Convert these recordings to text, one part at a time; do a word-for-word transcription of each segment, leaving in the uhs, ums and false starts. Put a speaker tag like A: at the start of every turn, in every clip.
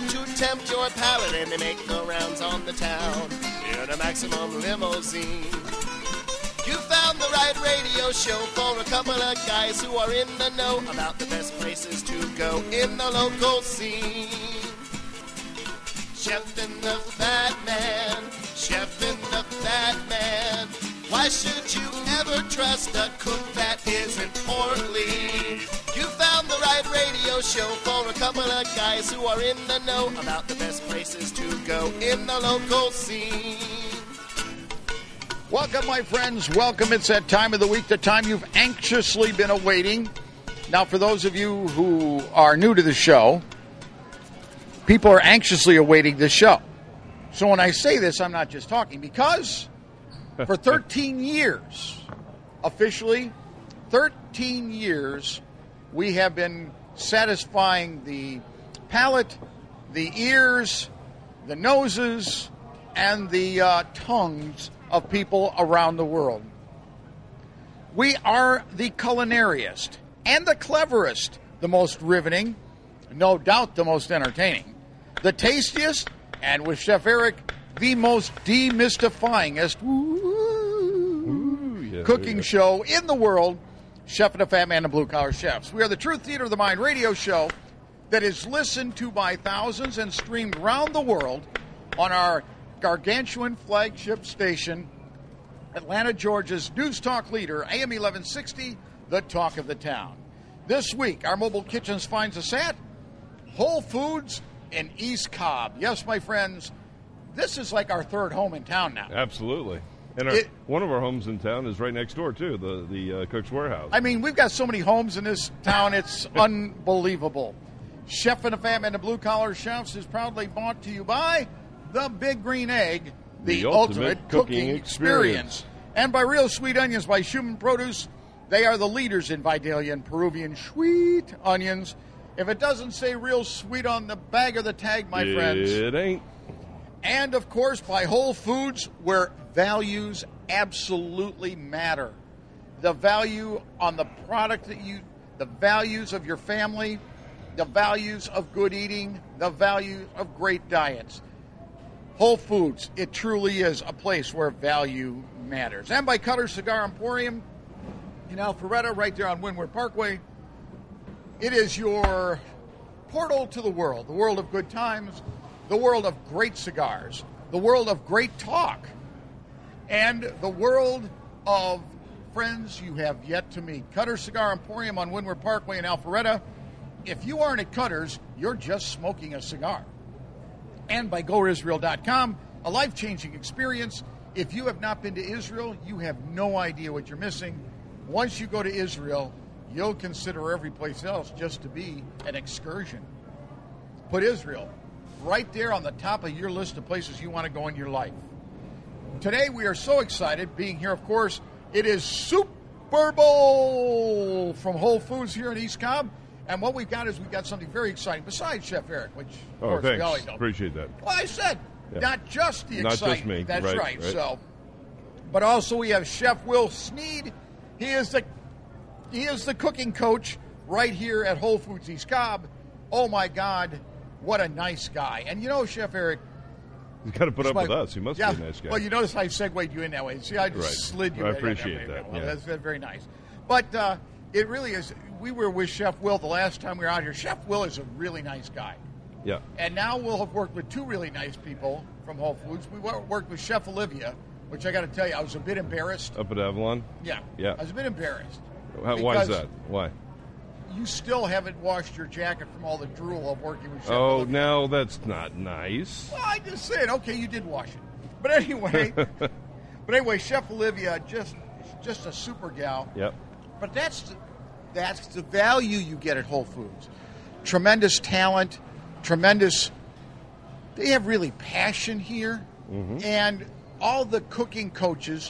A: designed to tempt your palate, and they make no rounds on the town in a Maximum limousine. You found the right radio show for a couple of guys who are in the know about the best places to go in the local scene. Chef and the Fat Man, Chef and the Fat Man. Why should you ever trust a cook that isn't portly? You found the right radio show for a couple of guys who are in the know about the best places to go in the local scene.
B: Welcome, my friends. Welcome. It's that time of the week, the time you've anxiously been awaiting. Now, for those of you who are new to the show, people are anxiously awaiting this show. So when I say this, I'm not just talking, because for thirteen years, officially, thirteen years, we have been satisfying the palate, the ears, the noses, and the uh, tongues of people around the world. We are the culinariest and the cleverest, the most riveting, no doubt the most entertaining, the tastiest, and with Chef Eric, the most demystifyingest
C: Ooh, yeah,
B: cooking show in the world, Chef and the Fat Man and Blue Collar Chefs. We are the Truth Theater of the Mind radio show that is listened to by thousands and streamed around the world on our gargantuan flagship station, Atlanta, Georgia's News Talk leader, A M eleven sixty, the talk of the town. This week, our mobile kitchens finds us at Whole Foods in East Cobb. Yes, my friends, this is like our third home in town now.
C: Absolutely. And our,
B: It-
C: one of our homes in town is right next door, too, the, the uh, Cook's Warehouse.
B: I mean, we've got so many homes in this town, it's unbelievable. Chef and the Fat Man and the Blue Collar Chefs is proudly brought to you by the Big Green Egg, the,
C: The
B: ultimate,
C: ultimate
B: cooking,
C: cooking
B: experience.
C: experience.
B: And by Real Sweet Onions by Schumann Produce. They are the leaders in Vidalia and Peruvian sweet onions. If it doesn't say real sweet on the bag or the tag, my friends.
C: It ain't.
B: And, of course, by Whole Foods, where values absolutely matter. The value on the product that you, the values of your family, the values of good eating, the value of great diets. Whole Foods, it truly is a place where value matters. And by Cutter Cigar Emporium in Alpharetta, right there on Windward Parkway. It is your portal to the world, the world of good times, the world of great cigars, the world of great talk, and the world of friends you have yet to meet. Cutter Cigar Emporium on Windward Parkway in Alpharetta. If you aren't at Cutter's, you're just smoking a cigar. And by Go Israel dot com, a life-changing experience. If you have not been to Israel, you have no idea what you're missing. Once you go to Israel, you'll consider every place else just to be an excursion. Put Israel right there on the top of your list of places you want to go in your life. Today we are so excited being here, of course. It is Super Bowl from Whole Foods here in East Cobb. And what we've got is we've got something very exciting besides Chef Eric, which, of
C: Oh,
B: course,
C: thanks.
B: we always know.
C: Appreciate that.
B: Well, I said,
C: Yeah.
B: not just the
C: Not just
B: excitement.
C: me.
B: That's
C: Right,
B: right.
C: right.
B: So, but also we have Chef Will Sneed. He is the he is the cooking coach right here at Whole Foods East Cobb. Oh my God, what a nice guy! And you know, Chef Eric,
C: He's got to put up
B: my-
C: with us. He must
B: yeah,
C: be a nice guy.
B: Well, you notice I segued you in that way. See, I just
C: Right.
B: slid you.
C: I
B: right on
C: appreciate
B: way.
C: that,
B: Well,
C: yeah.
B: that's, that's very nice. But uh, it really is. We were with Chef Will the last time we were out here. Chef Will is a really nice guy.
C: yeah.
B: And now we'll have worked with two really nice people from Whole Foods. We wor- worked with Chef Olivia, which I got to tell you, I was a bit embarrassed.
C: Up at Avalon?
B: Yeah.
C: Yeah.
B: I was a bit embarrassed.
C: How, why is
B: Because
C: that? Why?
B: You still haven't washed your jacket from all the drool of working with Chef
C: Oh,
B: Olivia.
C: now that's not nice.
B: Well, I just said, okay, you did wash it. But anyway, but anyway, Chef Olivia, just just a super gal.
C: Yep.
B: But that's the, that's the value you get at Whole Foods. Tremendous talent, tremendous. They have really passion here,
C: Mm-hmm.
B: and all the cooking coaches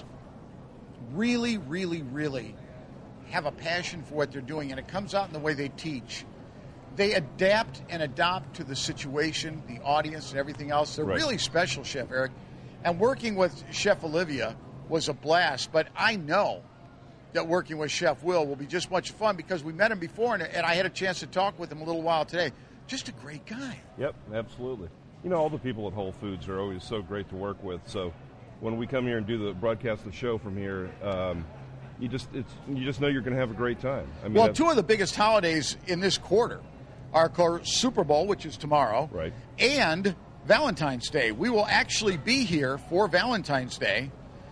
B: really, really, really have a passion for what they're doing, and it comes out in the way they teach. They adapt and adopt to the situation, the audience, and everything else. They're
C: Right.
B: really special, Chef Eric. And working with Chef Olivia was a blast, but I know that working with Chef Will will be just much fun because we met him before, and, and I had a chance to talk with him a little while today. just a great guy.
C: Yep, absolutely. You know, all the people at Whole Foods are always so great to work with. So when we come here and do the broadcast the show from here, um, you just it's you just know you're going to have a great time. I mean,
B: well, two of the biggest holidays in this quarter are, of course, Super Bowl, which is tomorrow,
C: right,
B: and Valentine's Day. We will actually be here for Valentine's Day.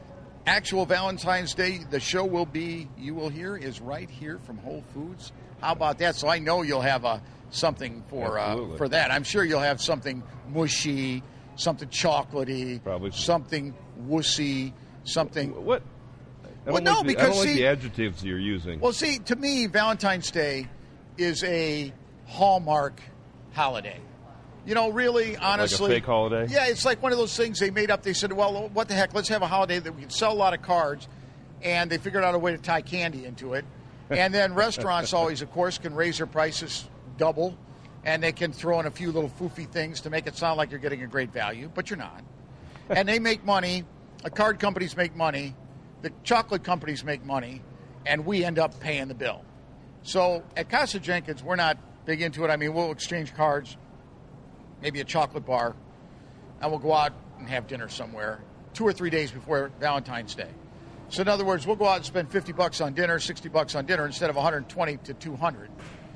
B: Actual Valentine's Day, the show will be, you will hear, is right here from Whole Foods. How about that? So I know you'll have a something for uh, for that. I'm sure you'll have something mushy, something chocolatey,
C: probably
B: something wussy, something.
C: What? I
B: well,
C: don't
B: no,
C: like the,
B: because
C: I don't like
B: see,
C: the adjectives you're using.
B: Well, see, to me, Valentine's Day is a Hallmark holiday. You know, really, honestly.
C: Like a fake holiday?
B: Yeah, it's like one of those things they made up. They said, well, what the heck, let's have a holiday that we can sell a lot of cards. And they figured out a way to tie candy into it. And then restaurants always, of course, can raise their prices double. And they can throw in a few little foofy things to make it sound like you're getting a great value, but you're not. And they make money. The card companies make money. The chocolate companies make money. And we end up paying the bill. So at Casa Jenkins, we're not big into it. I mean, we'll exchange cards, maybe a chocolate bar, and we'll go out and have dinner somewhere two or three days before Valentine's Day. So in other words, we'll go out and spend fifty bucks on dinner, sixty bucks on dinner instead of one hundred twenty to two hundred.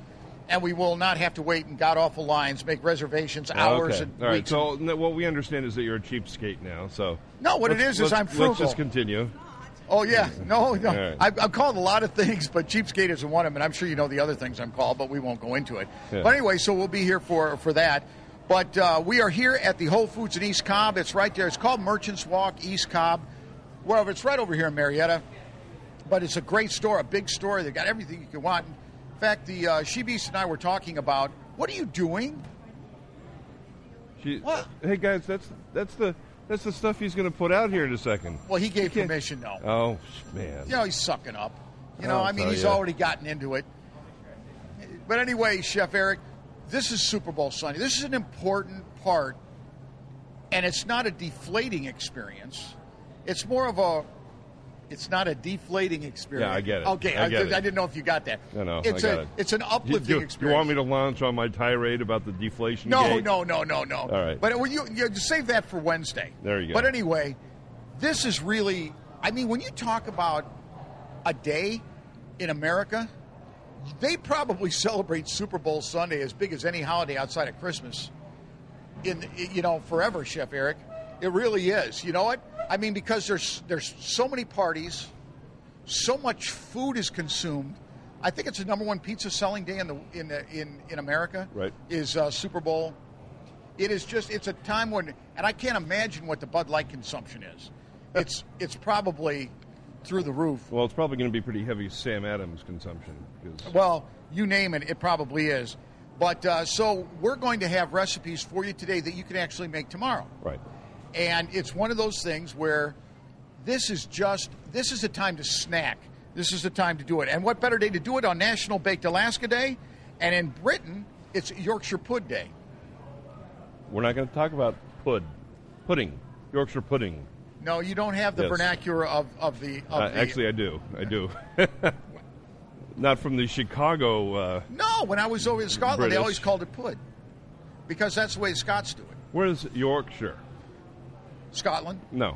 B: And we will not have to wait in god-awful lines, make reservations, hours
C: okay.
B: and
C: All right.
B: weeks.
C: So what we understand is that you're a cheapskate now. So
B: no, what it is is I'm frugal.
C: Let's just continue.
B: Oh, yeah. No, no.
C: Right.
B: I, I'm called a lot of things, but cheapskate isn't one of them. And I'm sure you know the other things I'm called, but we won't go into it.
C: Yeah.
B: But anyway, so we'll be here for, for that. But uh, we are here at the Whole Foods in East Cobb. It's right there. It's called Merchants Walk, East Cobb. Well, it's right over here in Marietta. But it's a great store, a big store. They've got everything you can want. In fact, the uh, She-Beast and I were talking about, what are you doing?
C: She,
B: What?
C: Hey, guys, that's that's the that's the stuff he's going to put out here in a second.
B: Well, he gave permission, though.
C: Oh, man.
B: You know, he's sucking up. You know,
C: I'll
B: I mean,
C: tell
B: he's
C: ya.
B: already gotten into it. But anyway, Chef Eric, this is Super Bowl Sunday. This is an important part, and it's not a deflating experience. It's more of a, it's not a deflating experience.
C: Yeah, I get it.
B: Okay,
C: I
B: I,
C: get
B: I,
C: it.
B: didn't know if you got that.
C: No, no,
B: it's
C: I got
B: a,
C: it.
B: It's an
C: You,
B: uplifting
C: you,
B: experience.
C: you want me to launch on my tirade about the deflation
B: No,
C: gate?
B: no, no, no, no.
C: All right.
B: But well, you, you save that for Wednesday.
C: There you go.
B: But anyway, this is really, I mean, when you talk about a day in America, they probably celebrate Super Bowl Sunday as big as any holiday outside of Christmas in, you know, forever, Chef Eric. It really is. You know what? I mean, because there's there's so many parties, so much food is consumed. I think it's the number one pizza selling day in the in the, in in America.
C: Right.
B: Is uh, Super Bowl. It is just it's a time when, and I can't imagine what the Bud Light consumption is. It's it's probably through the roof.
C: Well, it's probably going to be pretty heavy Sam Adams consumption. 'Cause
B: Well, you name it, it probably is. But uh, so we're going to have recipes for you today that you can actually make tomorrow.
C: Right.
B: And it's one of those things where this is just, this is a time to snack. This is the time to do it. And what better day to do it on National Baked Alaska Day? And in Britain, it's Yorkshire Pud Day.
C: We're not going to talk about pud, pudding, Yorkshire pudding.
B: No, you don't have the
C: Yes.
B: vernacular of, of the... Of
C: Uh,
B: the
C: actually, I do. I do. Not from the Chicago. Uh,
B: No, when I was over in Scotland,
C: British.
B: they always called it Pud. Because that's the way the Scots do it.
C: where's Yorkshire?
B: Scotland.
C: No.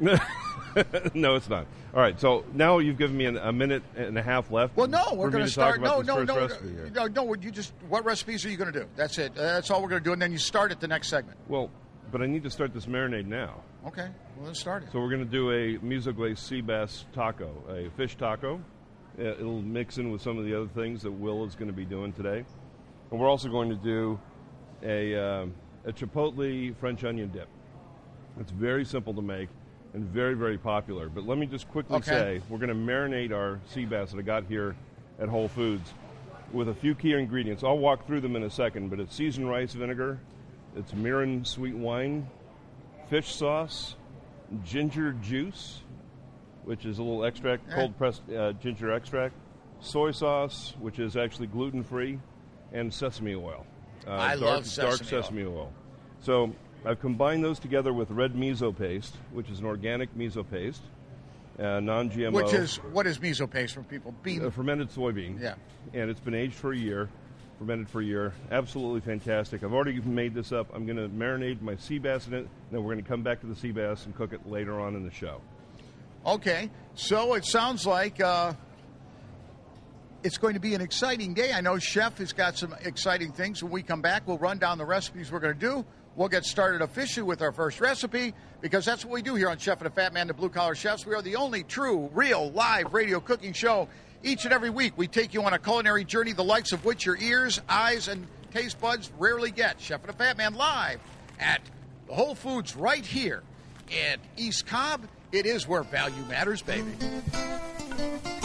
C: No, it's not. All right, so now you've given me an, a minute and a half left.
B: Well, no,
C: for
B: we're
C: me
B: going
C: to
B: to
C: talk
B: start.
C: about
B: No,
C: this
B: no,
C: first
B: no,
C: recipe here.
B: no, no. You just what recipes are you going to do? That's it. That's all we're going to do, and then you start at the next segment.
C: Well, but I need to start this marinade now.
B: Okay, well, let's start it.
C: So we're going to do a miso glazed sea bass taco, a fish taco. Uh, It'll mix in with some of the other things that Will is going to be doing today. And we're also going to do a, um, a chipotle French onion dip. It's very simple to make and very, very popular. But let me just quickly
B: Okay.
C: say, we're going to marinate our sea bass that I got here at Whole Foods with a few key ingredients. I'll walk through them in a second, but it's seasoned rice vinegar, it's mirin sweet wine, fish sauce, ginger juice, which is a little extract,
B: Yeah.
C: cold-pressed uh, ginger extract, soy sauce, which is actually gluten-free, and sesame oil. Uh,
B: I
C: dark,
B: love
C: dark
B: sesame oil.
C: sesame oil. So I've combined those together with red miso paste, which is an organic miso paste, uh, non-G M O.
B: Which is what is miso paste for people? Bean.
C: a fermented soybean.
B: Yeah.
C: And it's been aged for a year. fermented for a year. Absolutely fantastic. I've already made this up. I'm going to marinate my sea bass in it. Then we're going to come back to the sea bass and cook it later on in the show.
B: Okay, so it sounds like uh, it's going to be an exciting day. I know Chef has got some exciting things. When we come back, we'll run down the recipes we're going to do. We'll get started officially with our first recipe, because that's what we do here on Chef and the Fat Man, the Blue Collar Chefs. We are the only true, real, live radio cooking show. Each and every week, we take you on a culinary journey, the likes of which your ears, eyes, and taste buds rarely get. Chef and the Fat Man live at the Whole Foods right here in East Cobb. It is where value matters, baby.